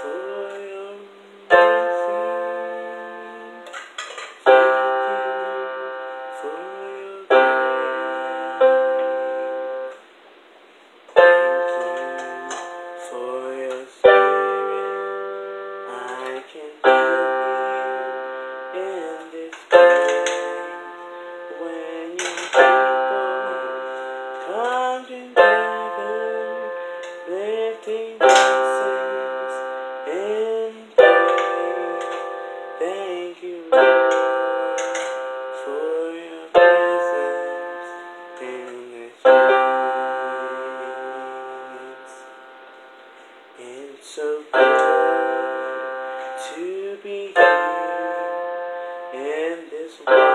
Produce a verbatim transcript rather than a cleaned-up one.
for your mercy. Thank you for your grace. Thank you for your spirit. I can feel in this place when your people come together, lifting voices in praise. Thank you, Lord, for your presence in this place. It's so good to be here in this world.